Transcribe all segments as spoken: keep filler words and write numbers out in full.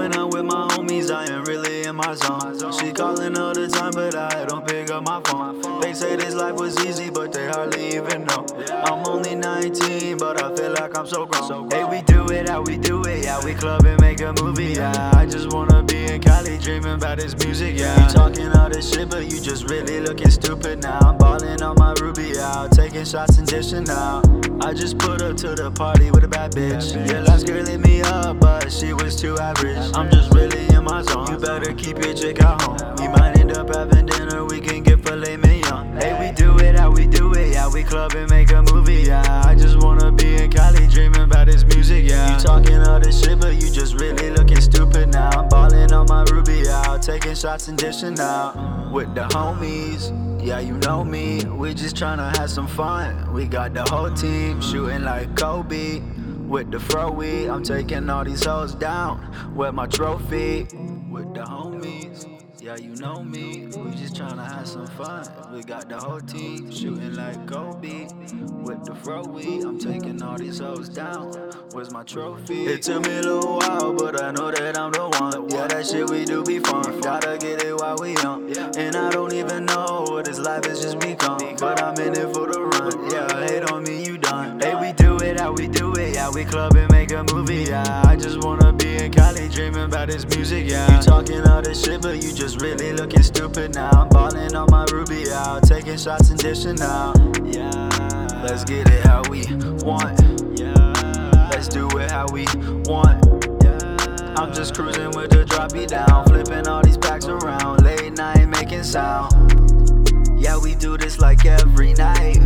When I'm with my homies, I ain't really in my zone. She calling all the time, but I don't pick up my phone. They say this life was easy, but they hardly even know. I'm only nineteen, but I feel like I'm so grown. Hey, we do it how we do it, yeah. We club and make a movie, yeah. I just wanna be in Cali, dreaming about this music, yeah. You talking all this shit, but you just really looking stupid now. I'm balling on my Ruby out, taking shots and dishing out. I just put up to the party with a bad bitch. Yeah, last girl hit me up, but she was too average. I'm just really in my zone. You better keep your chick at home. We might end up having dinner, we can get filet mignon. Hey, we do it how we do it, yeah. We club and make a movie, yeah. I just wanna be in Cali, dreaming about this music, yeah. You talking all this shit, but you just really looking stupid now. I'm balling on my Ruby out, taking shots and dishing out with the homies. Yeah, you know me, we just tryna have some fun. We got the whole team shooting like Kobe. With the fro-we, I'm taking all these hoes down with my trophy. With the homies, yeah, you know me, we just tryna have some fun. We got the whole team shooting like Kobe. With the fro-we, I'm taking all these hoes down. Where's my trophy? It took me a little while, but I know that I'm the one. Yeah, that shit we do be fun. Gotta get it while we young. And I don't even know what this life has just become, but I'm in it for the run. Yeah, hate on me, you done. Hey, we do it how we do it, yeah. We club and make a movie, yeah. I just wanna be in Cali, dreaming about this music, yeah. You talking all this shit, but you just really looking stupid now. I'm balling on my Ruby out, taking shots and dishing out. Yeah, let's get it how we want. Yeah, let's do it how we want. Yeah, I'm just cruising with the droppy down, flipping all these packs around, late night making sound. Yeah, we do this like every night.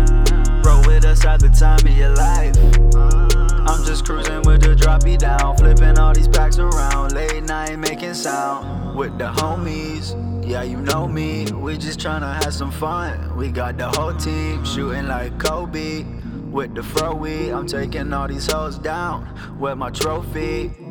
Roll with us at the time of your life. I'm just cruising with the droppy down, flipping all these packs around, late night making sound with the homies. Yeah, you know me, we just tryna have some fun. We got the whole team shooting like Kobe. With the fro-we, I'm taking all these hoes down with my trophy.